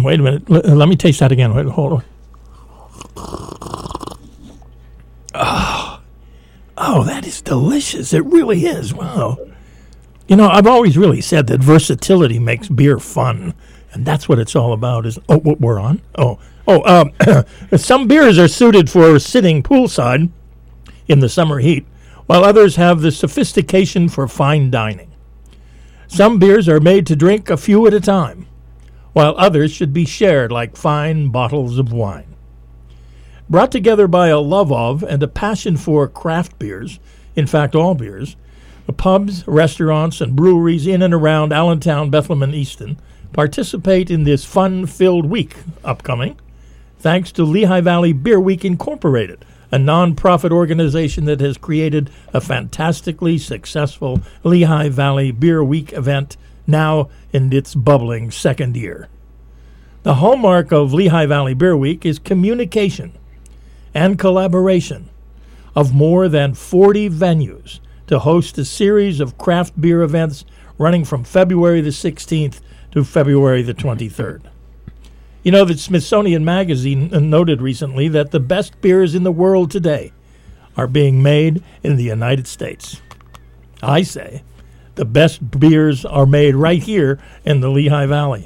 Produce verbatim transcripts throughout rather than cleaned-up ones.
Wait a minute. L- let me taste that again. Wait, hold on. Oh, oh, that is delicious. It really is. Wow. You know, I've always really said that versatility makes beer fun, and that's what it's all about. Is oh, what we're on? Oh, oh. Um, some beers are suited for sitting poolside in the summer heat, while others have the sophistication for fine dining. Some beers are made to drink a few at a time, while others should be shared like fine bottles of wine. Brought together by a love of and a passion for craft beers, in fact all beers, the pubs, restaurants, and breweries in and around Allentown, Bethlehem, and Easton participate in this fun-filled week upcoming, thanks to Lehigh Valley Beer Week Incorporated, a non-profit organization that has created a fantastically successful Lehigh Valley Beer Week event now in its bubbling second year. The hallmark of Lehigh Valley Beer Week is communication and collaboration of more than forty venues to host a series of craft beer events running from February the sixteenth to February the twenty-third. You know that Smithsonian Magazine noted recently that the best beers in the world today are being made in the United States. I say the best beers are made right here in the Lehigh Valley.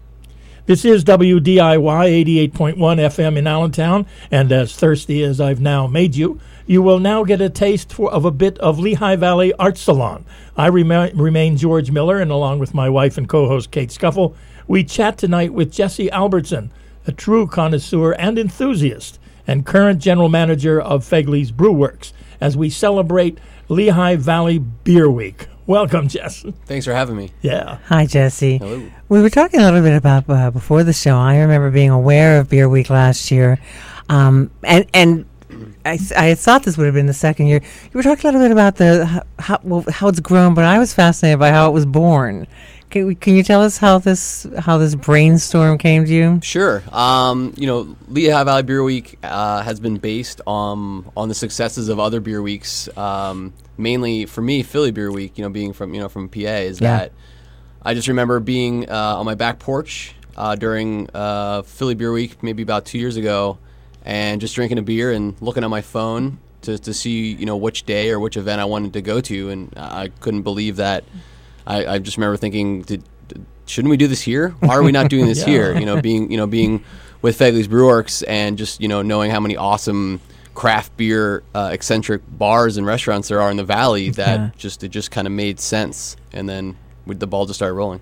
This is W D I Y eighty-eight point one F M in Allentown, and as thirsty as I've now made you, you will now get a taste for, of a bit of Lehigh Valley Art Salon. I rem- remain George Miller, and along with my wife and co-host Kate Scuffle, we chat tonight with Jesse Albertson, a true connoisseur and enthusiast, and current general manager of Fegley's Brew Works, as we celebrate Lehigh Valley Beer Week. Welcome, Jess. Thanks for having me. Yeah. Hi, Jesse. Hello. We were talking a little bit about uh, before the show. I remember being aware of Beer Week last year, um, and and I, I thought this would have been the second year. You were talking a little bit about the how well, how it's grown, but I was fascinated by how it was born. Can, we, can you tell us how this how this brainstorm came to you? Sure. Um, you know, Lehigh Valley Beer Week uh, has been based on on the successes of other beer weeks. Um, mainly for me, Philly Beer Week. You know, being from you know from P A, is Yeah. that I just remember being uh, on my back porch uh, during uh, Philly Beer Week, maybe about two years ago, and just drinking a beer and looking at my phone to to see you know which day or which event I wanted to go to, and I couldn't believe that. I, I just remember thinking, did, did, shouldn't we do this here? Why are we not doing this Yeah. here? You know, being you know being with Fegley's Brew Works and just you know knowing how many awesome craft beer uh, eccentric bars and restaurants there are in the valley, that Yeah. just it just kind of made sense, and then we, the ball just started rolling.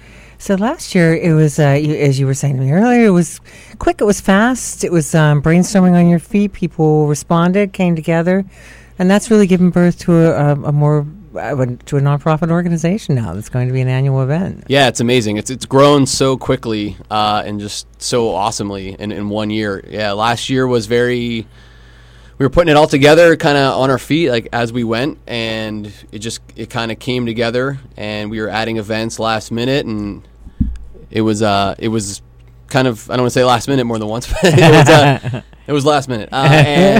So last year, it was, uh, you, as you were saying to me earlier, it was quick, it was fast, it was um, brainstorming on your feet, people responded, came together, and that's really given birth to a, a, a more, uh, to a nonprofit organization now that's going to be an annual event. Yeah, it's amazing. It's it's grown so quickly uh, and just so awesomely in, in one year. Yeah, last year was very... We were putting it all together kind of on our feet like as we went, and it just it kind of came together, and we were adding events last minute, and it was uh it was kind of, I don't want to say last minute more than once, but it was uh, it was last minute. Uh,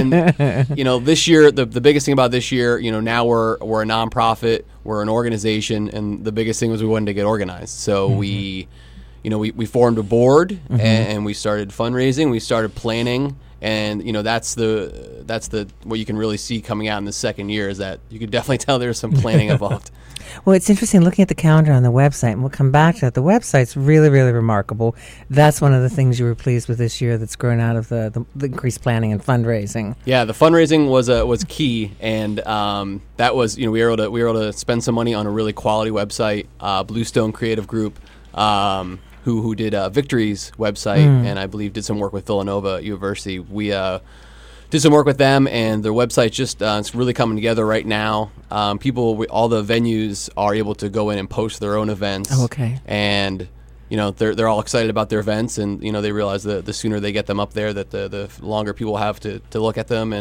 and you know, this year the the biggest thing about this year, you know, now we're we're a nonprofit, we're an organization, and the biggest thing was we wanted to get organized. So mm-hmm. we you know, we, we formed a board mm-hmm. and, and we started fundraising, we started planning. And you know that's the that's the what you can really see coming out in the second year, is that you could definitely tell there's some planning involved. Well, it's interesting looking at the calendar on the website, and we'll come back to that. The website's really, really remarkable. That's one of the things you were pleased with this year that's grown out of the, the, the increased planning and fundraising. Yeah, the fundraising was uh, was key, and um, that was you know we were able to we were able to spend some money on a really quality website, uh, Bluestone Creative Group. Um, who who did uh, Victory's website, mm. and I believe did some work with Villanova University. We uh, did some work with them, and their website just uh, it's really coming together right now. Um, people, we, all the venues are able to go in and post their own events. Oh, okay. And you know they're they're all excited about their events, and you know they realize that the sooner they get them up there, that the the longer people have to, to look at them, and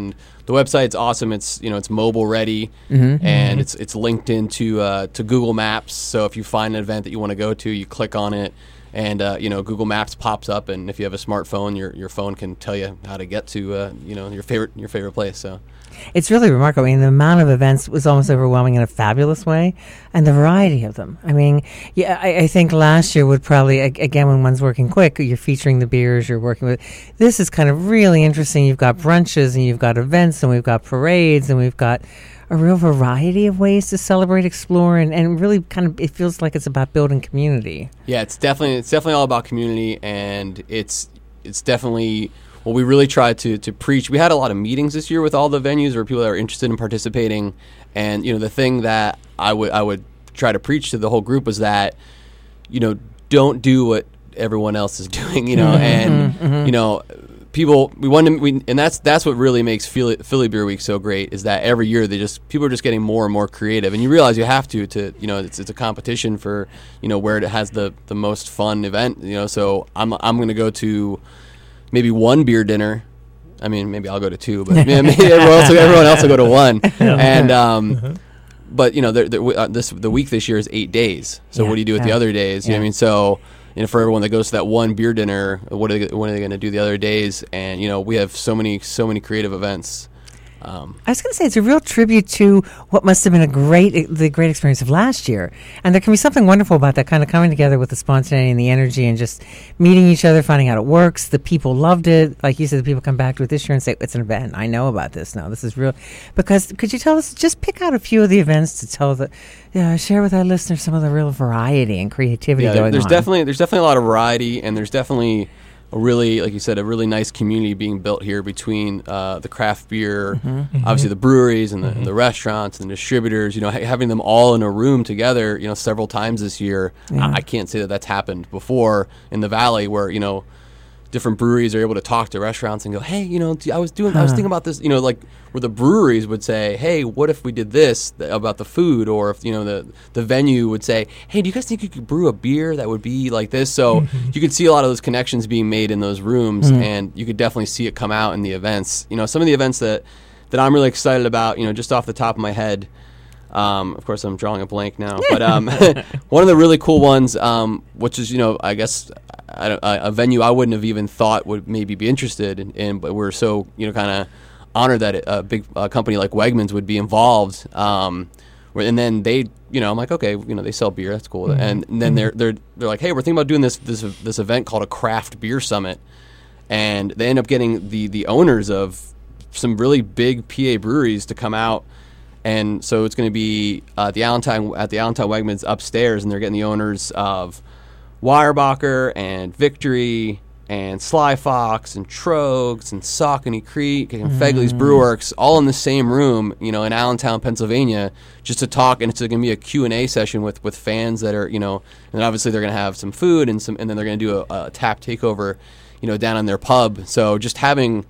the website's awesome. It's you know it's mobile ready, Mm-hmm. and it's it's linked into uh, to Google Maps. So if you find an event that you want to go to, you click on it, and uh, you know Google Maps pops up. And if you have a smartphone, your your phone can tell you how to get to uh, you know your favorite your favorite place. So. It's really remarkable. I mean, the amount of events was almost overwhelming in a fabulous way, and the variety of them. I mean, yeah, I, I think last year would probably, ag- again, when one's working quick, you're featuring the beers you're working with. This is kind of really interesting. You've got brunches, and you've got events, and we've got parades, and we've got a real variety of ways to celebrate, explore, and, and really kind of, it feels like it's about building community. Yeah, it's definitely it's definitely all about community, and it's it's definitely. Well, we really tried to to preach. We had a lot of meetings this year with all the venues or people that are interested in participating. And you know, the thing that I would I would try to preach to the whole group was that, you know, don't do what everyone else is doing. You know, and mm-hmm. you know, people we want to we, and that's that's what really makes Philly, Philly Beer Week so great is that every year they just people are just getting more and more creative, and you realize you have to to you know it's it's a competition for you know where it has the the most fun event. You know, so I'm I'm going to go to. Maybe one beer dinner. I mean, maybe I'll go to two, but maybe everyone, else will, everyone else will go to one. And um, uh-huh. But you know, the, the, uh, this the week this year is eight days. So yeah, what do you do with yeah. the other days? You yeah. know what I mean? So you know, for everyone that goes to that one beer dinner, what are they, what are they going to do the other days? And you know, we have so many so many creative events. Um, I was going to say it's a real tribute to what must have been a great, the great experience of last year, and there can be something wonderful about that kind of coming together with the spontaneity and the energy, and just meeting each other, finding out it works. The people loved it, like you said. The people come back to it this year and say, "It's an event. I know about this now. This is real." Because could you tell us, just pick out a few of the events to tell the, yeah, share with our listeners some of the real variety and creativity yeah, going there's on. definitely there's definitely a lot of variety, and there's definitely. A really, like you said, a really nice community being built here between uh, the craft beer, mm-hmm. obviously the breweries and the, mm-hmm. and the restaurants and the distributors. You know, ha- having them all in a room together. You know, several times this year. Yeah. I-, I can't say that that's happened before in the Valley, where you know, different breweries are able to talk to restaurants and go, "Hey, you know, I was doing, huh. I was thinking about this." You know, like where the breweries would say, "Hey, what if we did this th- about the food?" Or if you know the the venue would say, "Hey, do you guys think you could brew a beer that would be like this?" So mm-hmm. you could see a lot of those connections being made in those rooms, mm-hmm. and you could definitely see it come out in the events. You know, some of the events that that I'm really excited about. You know, just off the top of my head. Um, of course, I'm drawing a blank now, but um, one of the really cool ones, um, which is, you know, I guess I don't, uh, a venue I wouldn't have even thought would maybe be interested in, in but we're so, you know, kind of honored that a big uh, company like Wegmans would be involved. Um, and then they, you know, I'm like, okay, you know, they sell beer, that's cool. Mm-hmm. And, and then mm-hmm. they're they're they're like, hey, we're thinking about doing this this this event called a craft beer summit, and they end up getting the the owners of some really big P A breweries to come out. And so it's going to be uh, the Allentown at the Allentown Wegmans upstairs, and they're getting the owners of Weyerbacher and Victory and Sly Fox and Trogs and Saucony Creek and mm. Fegley's Brewworks all in the same room, you know, in Allentown, Pennsylvania, just to talk. And it's going to be a Q and A session with, with fans that are, you know, and obviously they're going to have some food and some, and then they're going to do a, a tap takeover, you know, down in their pub. So just having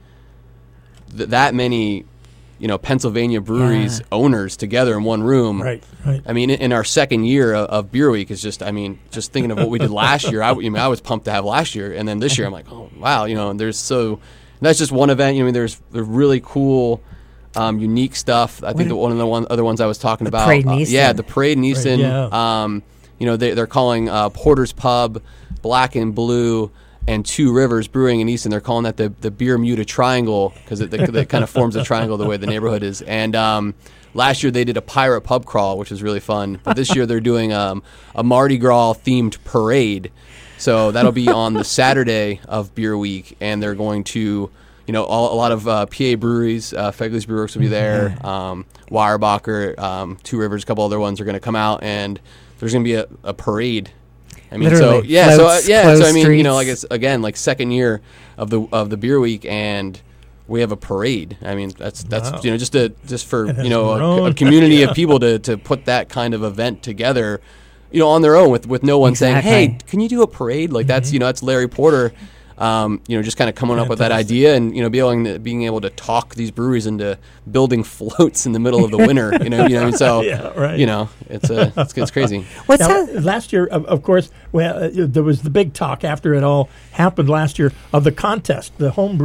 th- that many. You know, Pennsylvania breweries yeah. owners together in one room. Right, right. I mean, in, in our second year of, of Beer Week is just, I mean, just thinking of what we did last year. I, I mean, I was pumped to have last year, and then this year I'm like, oh wow, you know, and there's so that's just one event. You know, I mean, there's there's really cool, um, unique stuff. I think the, one of the one, other ones I was talking the about, Parade in uh, Easton. yeah, the Parade in Easton. Right, yeah. Um, you know, they, they're calling uh, Porter's Pub, Black and Blue. And Two Rivers Brewing in Easton, they're calling that the, the Bermuda Triangle because it, it, it kind of forms a triangle the way the neighborhood is. And um, last year they did a pirate pub crawl, which was really fun. But this year they're doing um, a Mardi Gras themed parade. So that'll be on the Saturday of Beer Week, and they're going to, you know, all, a lot of uh, P A breweries. Uh, Fegley's Brewworks will be there. Um, Weyerbacher, um, Two Rivers, a couple other ones are going to come out, and there's going to be a, a parade. I mean, Literally, so yeah, floats, so uh, yeah, so I mean, streets. you know, like it's again, like second year of the of the Beer Week, and we have a parade. I mean, that's that's wow. you know just a just for It has you know their a, own- a community yeah. of people to, to put that kind of event together, you know, on their own with, with no one Exactly. saying, hey, can you do a parade? Like that's you know that's Larry Porter. Um, you know, just kind of coming up with that Fantastic. idea, and you know, being to, being able to talk these breweries into building floats in the middle of the winter. You know, you know, what I mean? so Yeah, right. you know, it's uh, it's, it's crazy. What's Now, that? last year, of, of course, well, uh, there was the big talk after it all happened last year of the contest, the homebrew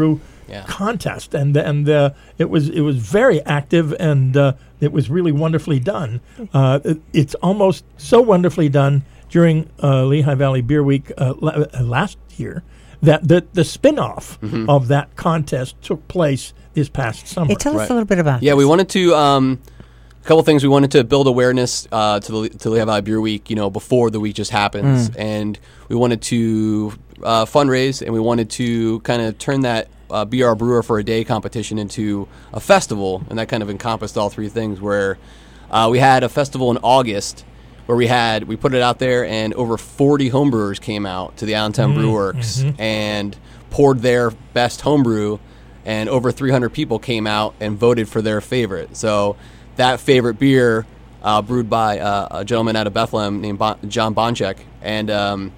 Yeah. contest, and and uh, it was it was very active, and uh, it was really wonderfully done. Uh, it, it's almost so wonderfully done during uh, Lehigh Valley Beer Week uh, la- uh, last year that the the spin-off Mm-hmm. of that contest took place this past summer. Hey, tell us Right. a little bit about Yeah, this. we wanted to um, a couple things. We wanted to build awareness uh, to the to Lehigh Valley Beer Week, you know, before the week just happens, and we wanted to uh, fundraise, and we wanted to kind of turn that uh, Be Our Brewer for a Day competition into a festival, and that kind of encompassed all three things. Where uh, we had a festival in August, where we had we put it out there, and over forty homebrewers came out to the Allentown Brew Works and poured their best homebrew, and over three hundred people came out and voted for their favorite. So that favorite beer, uh, brewed by uh, a gentleman out of Bethlehem named bon- John Bonchek, and um,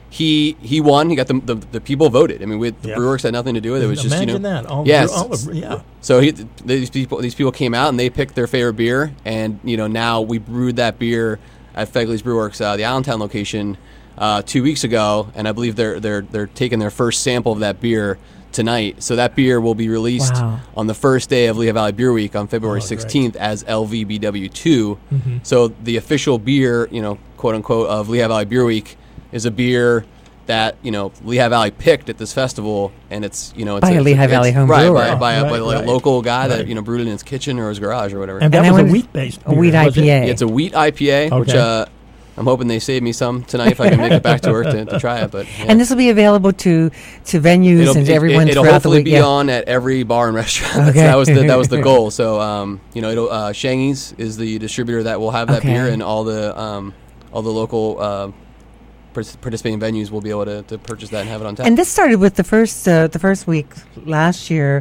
he he won. He got the the, the people voted. I mean, we, the Yeah. Brewworks had nothing to do with it. It was just, you Imagine know, that. All yes. all of, yeah. So he, these people these people came out and they picked their favorite beer, and you know now we brewed that beer at Fegley's Brewworks, uh, the Allentown location, uh, two weeks ago, and I believe they're they're they're taking their first sample of that beer tonight. So that beer will be released Wow. on the first day of Lehigh Valley Beer Week on February Oh, great. sixteenth as L V B W two. So the official beer, you know, quote unquote, of Lehigh Valley Beer Week is a beer that, you know, Lehigh Valley picked at this festival, and it's, you know, it's By a Lehigh it's- Valley home right, brewer. by, by, a, Right, by like right. a local guy Right. that, you know, brewed it in his kitchen or his garage or whatever. And that And I was a wanted- wheat-based a beer, wheat was it? I P A. It's a wheat I P A, which Okay. uh, I'm hoping they save me some tonight if I can make it back to work to, to try it. But yeah. And this will be available to to venues It'll, and to it- everyone it, will throughout hopefully the week. be yeah. on at every bar and restaurant. That's- Okay. That was the that was the goal. So um, you know, it'll, uh, Shangy's is the distributor that will have that Okay. beer, and all the um, all the local uh, partic- participating venues will be able to, to purchase that and have it on tap. And this started with the first uh, the first week last year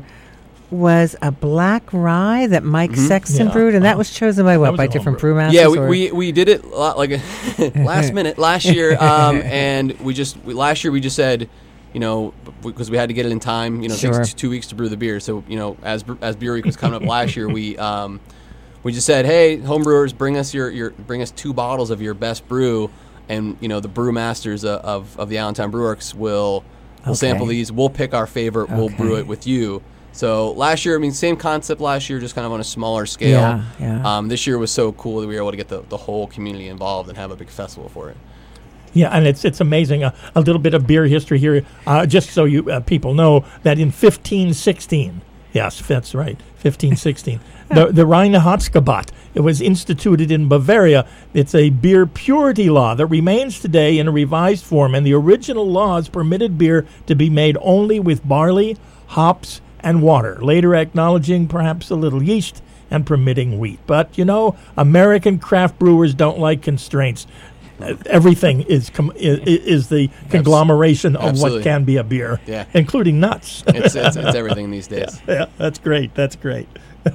was a black rye that Mike Sexton Yeah. brewed, and that was chosen by what? was By a different homebrew. brewmasters? Yeah, we, or- we, we did it a lot, like last minute last year, um, and we just we, last year we just said, you know, because we had to get it in time. You know, it Sure. takes t- two weeks to brew the beer. So you know, as bre- as Beer Week was coming up last year, we um, we just said, hey, homebrewers, bring us your, your bring us two bottles of your best brew, and you know, the brewmasters of of, of the Allentown Brewworks will will sample Okay. these. We'll pick our favorite. We'll brew Okay. it with you. So last year, I mean, same concept last year, just kind of on a smaller scale. Yeah, yeah. Um, this year was so cool that we were able to get the, the whole community involved and have a big festival for it. Yeah, and it's it's amazing. Uh, a little bit of beer history here, uh, just so you uh, people know that in fifteen sixteen, yes, that's right, fifteen sixteen, the the Reinheitsgebot, it was instituted in Bavaria. It's a beer purity law that remains today in a revised form, and the original laws permitted beer to be made only with barley, hops, and water, later acknowledging perhaps a little yeast and permitting wheat. But, you know, American craft brewers don't like constraints. Uh, everything is com- is, is the conglomeration of Absolutely. what can be a beer, Yeah. including nuts. It's, it's, it's everything these days. Yeah, that's great. That's great.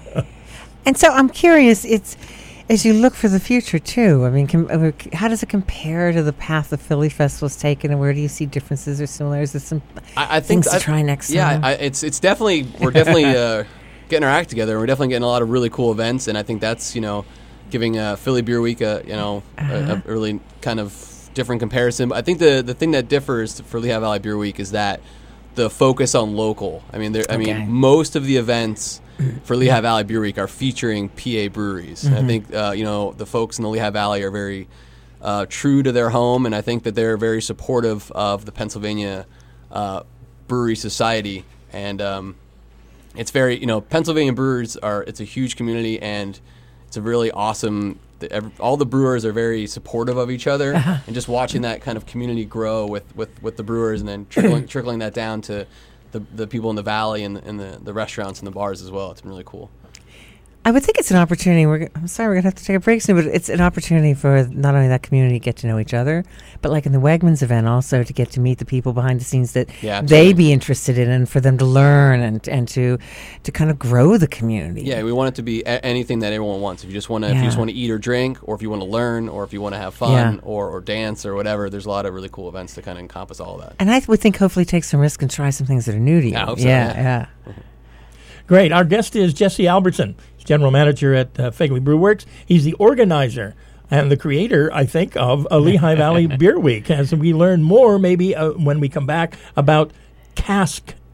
And so I'm curious, it's as you look for the future too. I mean, com- uh, how does it compare to the path the Philly Festival's taken, and where do you see differences or similarities? Some I, I think things to I- try next Yeah, summer. I, it's it's definitely we're definitely uh, getting our act together. We're definitely getting a lot of really cool events, and I think that's, you know, giving uh, Philly Beer Week a you know Uh-huh. a, a really kind of different comparison. But I think the the thing that differs for Lehigh Valley Beer Week is that the focus on local. I mean, there, I Okay. mean, most of the events for Lehigh Valley Beer Week are featuring P A breweries. Mm-hmm. And I think uh, you know the folks in the Lehigh Valley are very uh, true to their home, and I think that they're very supportive of the Pennsylvania uh, Brewery Society. And um, it's very, you know, Pennsylvania brewers are. It's a huge community, and it's a really awesome. The, ev- all the brewers are very supportive of each other, Uh-huh. and just watching that kind of community grow with, with, with the brewers, and then trickling trickling that down to the the people in the valley and, and the, the restaurants and the bars as well. It's been really cool. I would think it's an opportunity. We're, g- I'm sorry, we're gonna have to take a break soon, but it's an opportunity for not only that community to get to know each other, but like in the Wegmans event, also to get to meet the people behind the scenes that Yeah, they absolutely. be interested in, and for them to learn and and to to kind of grow the community. Yeah, we want it to be a- anything that everyone wants. If you just want to, if you just Yeah. want to eat or drink, or if you want to learn, or if you want to have fun, Yeah. or, or dance or whatever, there's a lot of really cool events to kind of encompass all of that. And I would think hopefully take some risk and try some things that are new to you. I hope so, yeah, yeah. yeah. Great. Our guest is Jesse Albertson. He's general manager at uh, Fegley Brewworks. He's the organizer and the creator, I think, of a Lehigh Valley Beer Week. As we learn more, maybe uh, when we come back, about cask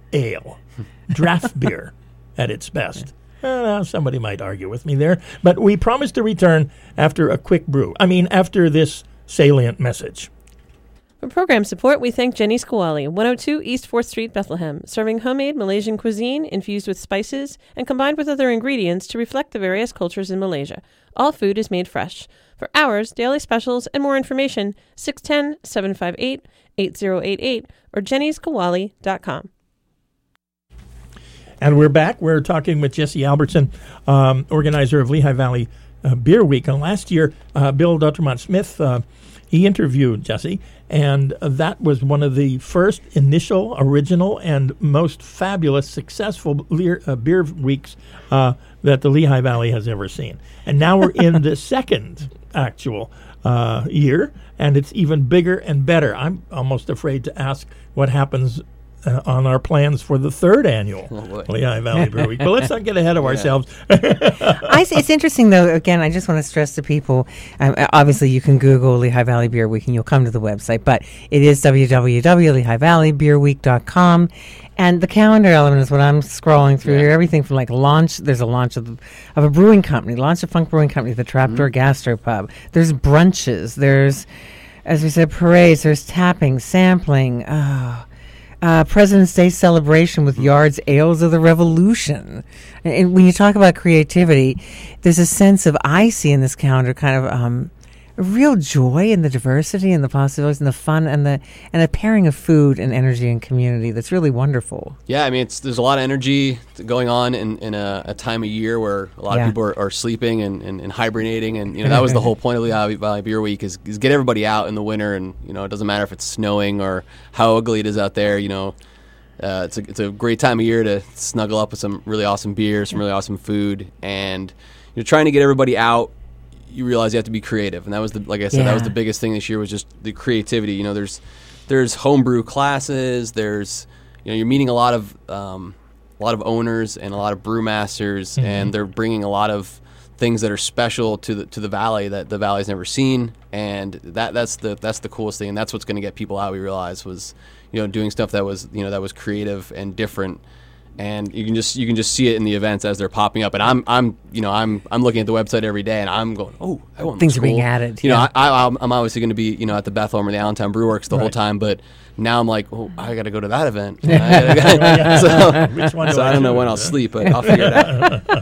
ale, draft beer at its best. Uh, somebody might argue with me there, but we promise to return after a quick brew. I mean, after this salient message. For program support, we thank Jenny's Kowali, one oh two East fourth Street, Bethlehem, serving homemade Malaysian cuisine infused with spices and combined with other ingredients to reflect the various cultures in Malaysia. All food is made fresh. For hours, daily specials, and more information, six one zero, seven five eight, eight zero eight eight or jennys kowali dot com. And we're back. We're talking with Jesse Albertson, um, organizer of Lehigh Valley uh, Beer Week. And last year, uh, Bill Dutramont-Smith, uh, he interviewed Jesse, and uh, that was one of the first initial, original, and most fabulous, successful lear, uh, beer weeks uh, that the Lehigh Valley has ever seen. And now we're in the second actual uh, year, and it's even bigger and better. I'm almost afraid to ask what happens Uh, on our plans for the third annual oh Lehigh Valley Beer Week. But let's not get ahead of Yeah. ourselves. I, it's interesting, though. Again, I just want to stress to people, um, obviously you can Google Lehigh Valley Beer Week and you'll come to the website, but it is w w w dot lehigh valley beer week dot com. And the calendar element is what I'm scrolling through Yeah. here. Everything from like launch, there's a launch of, of a brewing company, launch of Funk Brewing Company, the Trapdoor Mm-hmm. Gastropub. There's brunches. There's, as we said, parades. There's tapping, sampling. Oh. Uh, President's Day celebration with Yard's Ales of the Revolution. And, and when you talk about creativity, there's a sense of, I see in this calendar, kind of um, a real joy in the diversity and the possibilities and the fun and the and a pairing of food and energy and community that's really wonderful. Yeah, I mean, it's, there's a lot of energy going on in, in a, a time of year where a lot Yeah. of people are, are sleeping and, and, and hibernating, and you know that was the whole point of Lehigh Valley Beer Week is, is get everybody out in the winter, and you know it doesn't matter if it's snowing or how ugly it is out there. You know, uh, it's a it's a great time of year to snuggle up with some really awesome beer, some really awesome food, and you're trying to get everybody out. You realize you have to be creative, and that was the like I said, that was Yeah. the biggest thing this year was just the creativity. You know, there's there's homebrew classes, there's you know you're meeting a lot of um, a lot of owners and a lot of brewmasters, Mhm. and they're bringing a lot of things that are special to the to the valley that the valley's never seen, and that that's the that's the coolest thing, and that's what's going to get people out. We realized was you know doing stuff that was you know that was creative and different. And you can just you can just see it in the events as they're popping up. And I'm I'm you know I'm I'm looking at the website every day, and I'm going, oh, that one Things looks are being cool. added, You yeah. know, I, I I'm I'm obviously going to be you know at the Bethlehem or the Allentown Brew Works the whole Right. time, but now I'm like, oh, I got to go to that event. I Yeah. gotta- so Which one do so I I don't know choose, when I'll huh? sleep, but I'll figure it out.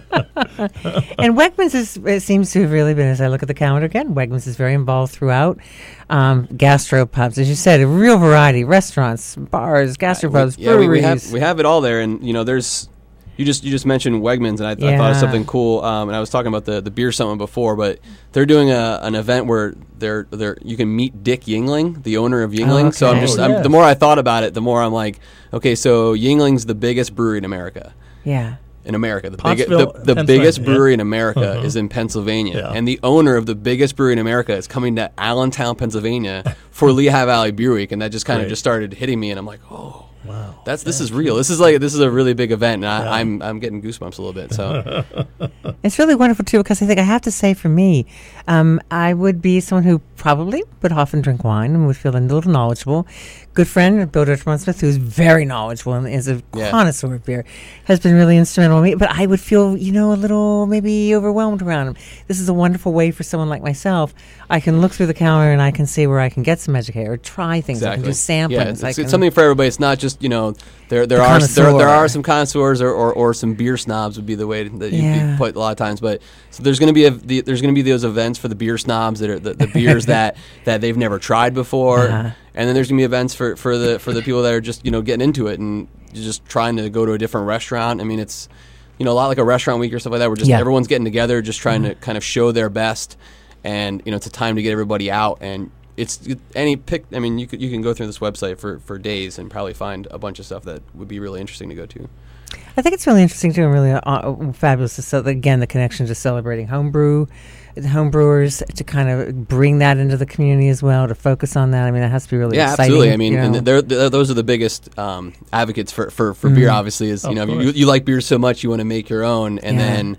And Wegmans is, it seems to have really been, as I look at the calendar again, Wegmans is very involved throughout. Um, gastropubs, as you said, a real variety, restaurants, bars, gastropubs, we, yeah, we, breweries. we have we have it all there, and you know, there's you just you just mentioned Wegmans, and I, I thought Yeah. of something cool. Um, and I was talking about the, the beer summit before, but they're doing a, an event where they're they're you can meet Dick Yingling, the owner of Yingling. So I'm okay. just Oh, I'm, yes. the more I thought about it, the more I'm like, okay, so Yingling's the biggest brewery in America. yeah. In America, the, big, the, Pottsville, the biggest Pennsylvania. brewery in America Uh-huh. is in Pennsylvania, Yeah. and the owner of the biggest brewery in America is coming to Allentown, Pennsylvania, for Lehigh Valley Beer Week, and that just kind of Right. just started hitting me, and I'm like, oh, Wow. that's this is real. This is like this is a really big event, and I, Yeah. I'm I'm getting goosebumps a little bit. So It's really wonderful, too, because I think I have to say for me, um, I would be someone who probably would often drink wine and would feel a little knowledgeable. Good friend, Bill Dutramont-Smith, who's very knowledgeable and is a Yeah. connoisseur of beer, has been really instrumental in me. But I would feel, you know, a little maybe overwhelmed around him. This is a wonderful way for someone like myself. I can look through the calendar and I can see where I can get some education or try things. I can exactly, do samplings. yeah, it's, I it's can- something for everybody. It's not just you know there there The are there, there connoisseur. are some connoisseurs or, or, or some beer snobs would be the way that you Yeah. would put a lot of times. But so there's going to be a the, there's going to be those events for the beer snobs that are the, the beers that, that they've never tried before. Uh-huh. And then there's gonna be events for, for the for the people that are just you know getting into it and just trying to go to a different restaurant. I mean, it's you know a lot like a restaurant week or stuff like that. Where just Yeah. everyone's getting together, just trying to kind of show their best, and you know it's a time to get everybody out. And it's it, any pick. I mean, you could you can go through this website for, for days and probably find a bunch of stuff that would be really interesting to go to. I think it's really interesting too, and really uh, uh, fabulous to so again the connection to celebrating homebrew, the home brewers to kind of bring that into the community as well to focus on that. I mean, that has to be really Yeah, exciting. absolutely. I mean, you know. and they're, they're, those are the biggest um, advocates for, for, for beer. Mhm. Obviously, is you Of know course. you, you like beer so much you want to make your own, and Yeah. then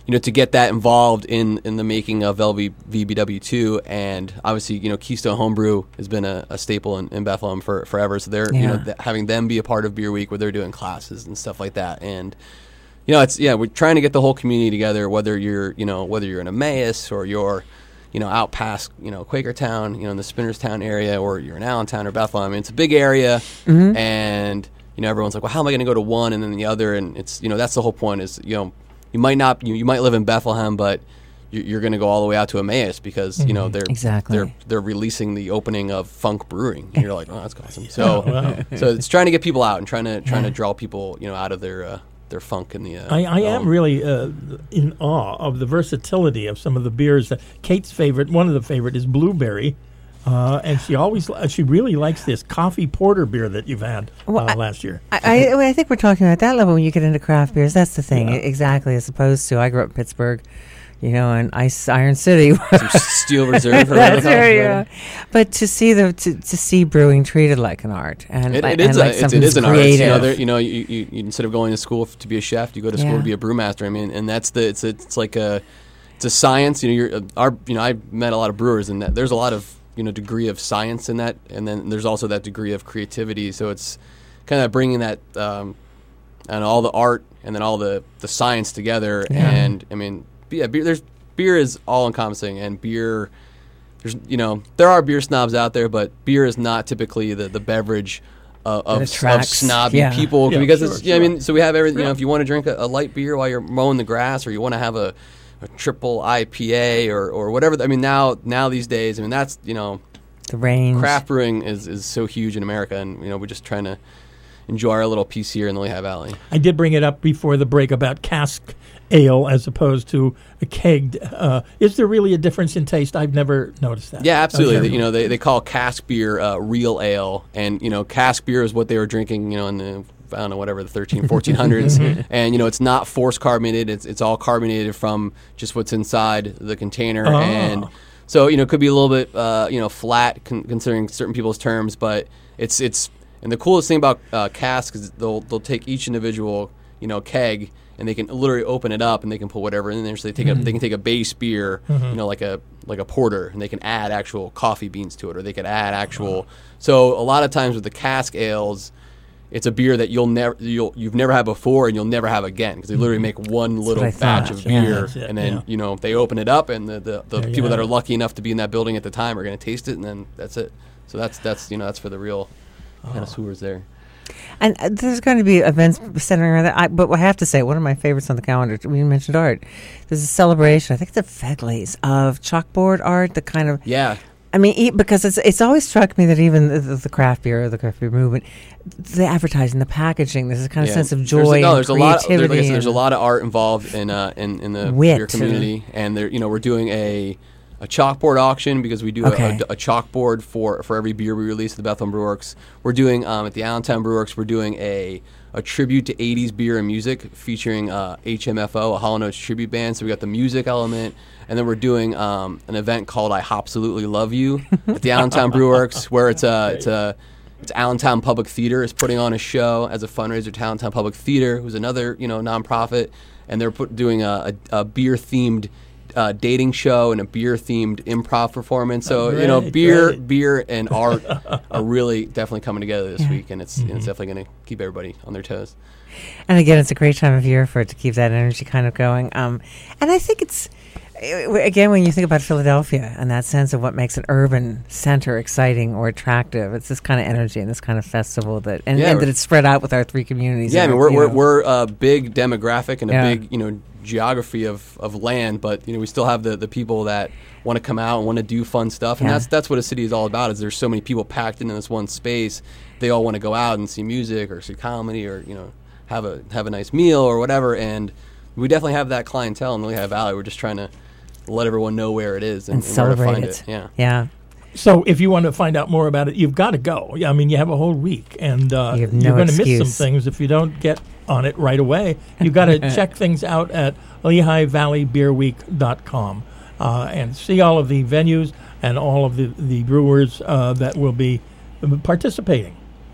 you know, to get that involved in, in the making of L V B W two, and obviously, you know, Keystone Homebrew has been a, a staple in, in Bethlehem for forever. So they're, Yeah. you know, th- having them be a part of Beer Week where they're doing classes and stuff like that. And, you know, it's, yeah, we're trying to get the whole community together, whether you're, you know, whether you're in Emmaus or you're, you know, out past, you know, Quakertown, you know, in the Spinnerstown area, or you're in Allentown or Bethlehem. I mean, it's a big area, Mm-hmm. and, you know, everyone's like, well, how am I going to go to one and then the other? And it's, you know, that's the whole point is, you know, you might not, you, you might live in Bethlehem, but you, you're going to go all the way out to Emmaus because, you know, they're, Exactly. they're, they're releasing the opening of Funk Brewing. And you're like, oh, that's awesome. So, so it's trying to get people out and trying to, trying to draw people, you know, out of their, uh, their funk in the. Uh, I, I am um, really uh, in awe of the versatility of some of the beers. That Kate's favorite, one of the favorite, is Blueberry, uh, and she always uh, she really likes this coffee porter beer that you've had uh, Well, I- last year. I, I, I think we're talking about that level when you get into craft beers. That's the thing, Yeah. exactly. As opposed to, I grew up in Pittsburgh, you know, and Ice Iron City. some Steel Reserve. or That's whatever. right, yeah. But to see the to, to see brewing treated like an art, and It, like, it is and a, like it's, something it is an art. It's, creative. You know, there- you know, you, you, you instead of going to school f- to be a chef, you go to school Yeah. to be a brewmaster. I mean, and that's the it's it's like a it's a science. You know, you're uh, our you know I met a lot of brewers, and that there's a lot of you know degree of science in that, and then there's also that degree of creativity. So it's kind of bringing that um, and all the art and then all the the science together. Yeah. And I mean, yeah, beer, there's beer is all encompassing, and beer. There's, you know, there are beer snobs out there, but beer is not typically the, the beverage uh, of, of attracts, snobby yeah. people Yeah, because sure, it's, yeah, I sure. mean, so we have everything. You know, if you want to drink a, a light beer while you're mowing the grass, or you want to have a, a triple I P A or, or whatever. I mean, now now these days, I mean, that's you know, the range. craft brewing is, is so huge in America, and you know, we're just trying to enjoy our little piece here in the Lehigh Valley. I did bring it up before the break about cask ale as opposed to a kegged. Uh, is there really a difference in taste? I've never noticed that. Yeah, absolutely. Okay. They- You know, they, they call cask beer uh, real ale, and you know, cask beer is what they were drinking. You know, in the I don't know whatever the thirteen, fourteen hundreds, and you know, it's not force carbonated. It's it's all carbonated from just what's inside the container, Oh. and so you know, it could be a little bit uh, you know flat con- considering certain people's terms, but it's it's and the coolest thing about uh, cask is they'll they'll take each individual you know keg. And they can literally open it up, and they can put whatever in there. So they take a, they can take a base beer, you know, like a like a porter, and they can add actual coffee beans to it, or they could add actual. So a lot of times with the cask ales, it's a beer that you'll never you'll you've never had before, and you'll never have again because they literally make one little what I batch thought, of yeah. beer, That's it, and then yeah. you know they open it up, and the the, the There you people that have are it. lucky enough to be in that building at the time are going to taste it, and then that's it. So that's that's you know that's for the real Oh. connoisseurs there. And uh, there's going to be events centering around that. I, but I have to say, one of my favorites on the calendar, we mentioned art. There's a celebration, I think it's at Fegley's, of chalkboard art, the kind of, Yeah. I mean, e- because it's it's always struck me that even the, the craft beer, the craft beer movement, the advertising, the packaging, there's a kind of Yeah. sense of There's joy a, no, and there's a lot. Of, there, creativity. like I said, there's a and- lot of art involved in uh, in in the Wit. beer community, and there, you know, we're doing a a chalkboard auction because we do Okay. a, a, a chalkboard for for every beer we release at the Bethlehem Brew Works. We're doing um, at the Allentown Brew Works. We're doing a a tribute to eighties beer and music featuring uh, H M F O, a Hall and Oates tribute band. So we got the music element, and then we're doing um, an event called I Hopsalutely Love You at the Allentown Brew Works, where it's a it's a it's Allentown Public Theater is putting on a show as a fundraiser to Allentown Public Theater, who's another you know nonprofit, and they're put, doing a, a, a beer themed uh, dating show and a beer themed improv performance. So Oh, you know, great, beer, great. beer, and art are really definitely coming together this Yeah. week, and it's and it's definitely going to keep everybody on their toes. And again, it's a great time of year for it to keep that energy kind of going. Um, and I think it's, uh, again, when you think about Philadelphia and that sense of what makes an urban center exciting or attractive, it's this kind of energy and this kind of festival that, and, Yeah, and that we're- it's spread out with our three communities. Yeah, I and mean our, we're you we're, know. we're a big demographic and a Yeah. big you know geography of, of land, but you know we still have the, the people that want to come out and want to do fun stuff, and Yeah. that's that's what a city is all about. Is there's so many people packed into this one space, they all want to go out and see music or see comedy or you know have a have a nice meal or whatever, and we definitely have that clientele in the Lehigh Valley. We're just trying to let everyone know where it is and, and and where to celebrate find it. it. Yeah. Yeah. So if you want to find out more about it, you've got to go. Yeah, I mean, you have a whole week, and uh, You have you're no going to miss some excuse. things if you don't get on it right away. You've got to check things out at Lehigh Valley Beer Week dot com uh, and see all of the venues and all of the, the brewers uh, that will be participating.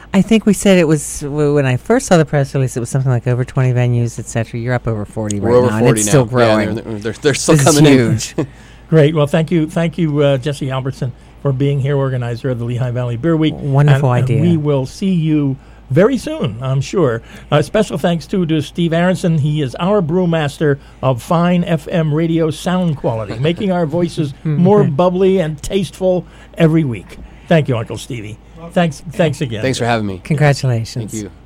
I think we said it was w- when I first saw the press release. It was something like over twenty venues, et cetera. You're up over forty We're right over now, and forty it's now. still growing. Yeah, they're, they're, they're still This is coming huge. in. Great. Well, thank you, thank you, uh, Jesse Albertson, for being here, organizer of the Lehigh Valley Beer Week. Wonderful And- and idea. we will see you very soon, I'm sure. Uh, special thanks too to Steve Aronson. He is our brewmaster of fine F M radio sound quality, making our voices more bubbly and tasteful every week. Thank you, Uncle Stevie. Thanks, thanks again. Thanks for having me. Congratulations. Thank you.